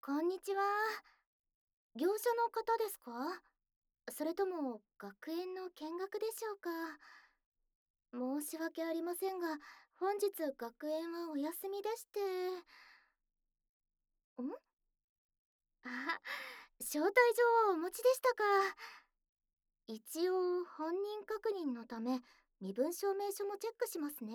こんにちは。業者の方ですか？それとも学園の見学でしょうか？申し訳ありませんが、本日学園はお休みでして。あ、招待状をお持ちでしたか。一応、本人確認のため、身分証明書もチェックしますね。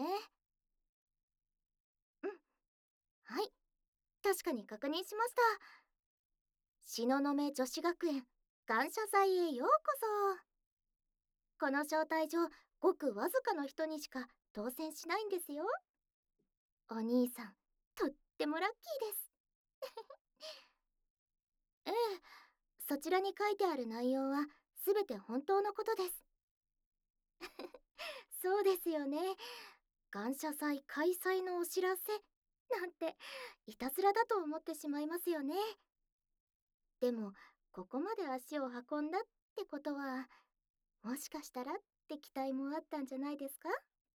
うん、はい。確かに確認しました。東雲女子学園感謝祭へようこそ。この招待状、ごくわずかの人にしか当選しないんですよ。お兄さん、とってもラッキーです。ええ、そちらに書いてある内容はすべて本当のことです。そうですよね。感謝祭開催のお知らせなんていたずらだと思ってしまいますよね。でも、ここまで足を運んだってことは、もしかしたらって期待もあったんじゃないですか？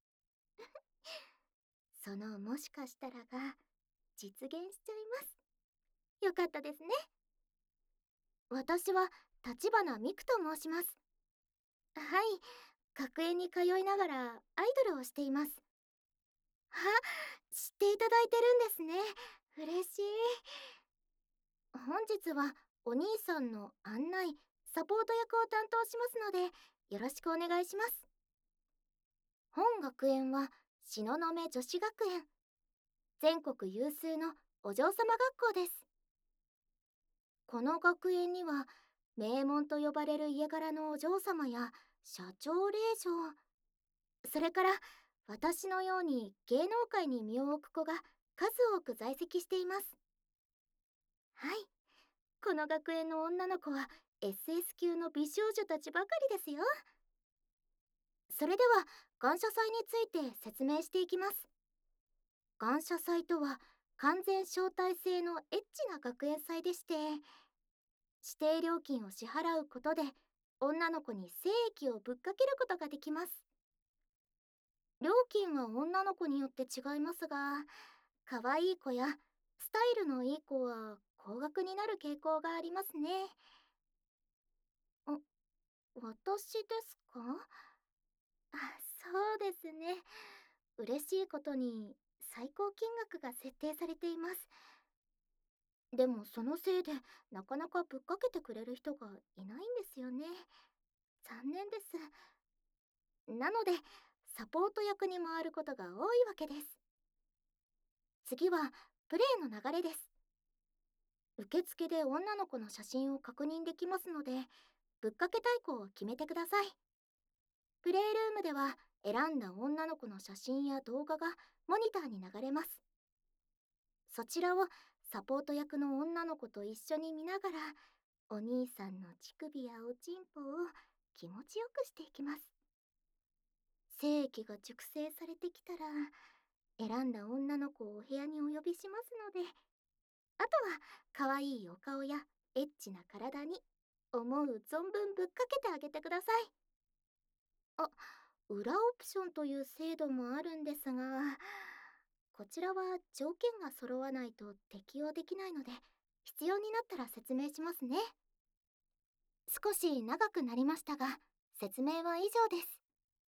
そのもしかしたらが実現しちゃいます。よかったですね。私は立花美久と申します。はい、学園に通いながらアイドルをしています。あ、知っていただいてるんですね。嬉しい。本日はお兄さんの案内、サポート役を担当しますので、よろしくお願いします。本学園は東雲女子学園。全国有数のお嬢様学校です。この学園には名門と呼ばれる家柄のお嬢様や社長令嬢、それから私のように芸能界に身を置く子が数多く在籍しています。はい、この学園の女の子は SS 級の美少女たちばかりですよ。それでは感謝祭について説明していきます。感謝祭とは完全招待制のエッチな学園祭でして、指定料金を支払うことで女の子に精液をぶっかけることができます。料金は女の子によって違いますが、可愛い子やスタイルのいい子は高額になる傾向がありますね。あ、私ですか？あ、そうですね。嬉しいことに最高金額が設定されています。でもそのせいでなかなかぶっかけてくれる人がいないんですよね。残念です。なので、サポート役に回ることが多いわけです。次は、プレイの流れです。受付で女の子の写真を確認できますので、ぶっかけ対抗を決めてください。プレイルームでは、選んだ女の子の写真や動画がモニターに流れます。そちらをサポート役の女の子と一緒に見ながら、お兄さんの乳首やおちんぽを気持ちよくしていきます。精液が熟成されてきたら、選んだ女の子をお部屋にお呼びしますので、あとは可愛いお顔やエッチな体に思う存分ぶっかけてあげてください。あ、裏オプションという制度もあるんですが、こちらは条件が揃わないと適用できないので、必要になったら説明しますね。少し長くなりましたが、説明は以上です。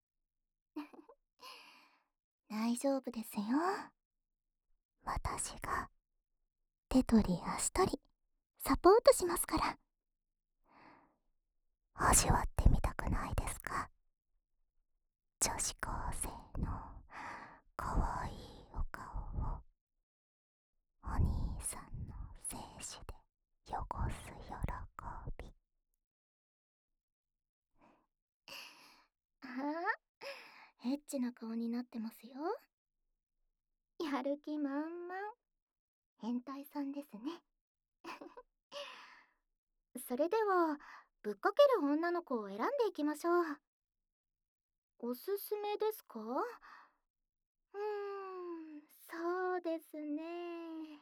大丈夫ですよ。私が手取り足取りサポートしますから。味わってみたくないですか？女子高生の可愛いお顔をお兄さんの精子で汚す喜び。ああ、エッチな顔になってますよ。やる気満々。変態さんですね。それでは、ぶっかける女の子を選んでいきましょう。おすすめですか？そうですね。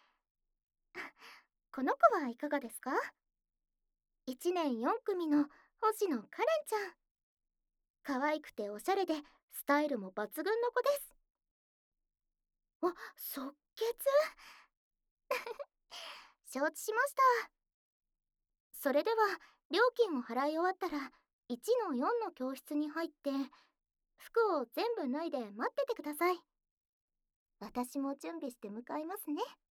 この子はいかがですか？ 1 年4組の星野カレンちゃん。可愛くておしゃれでスタイルも抜群の子です。あ、即決。 承知しました。それでは料金を払い終わったら1の4の教室に入って服を全部脱いで待っててください。私も準備して向かいますね。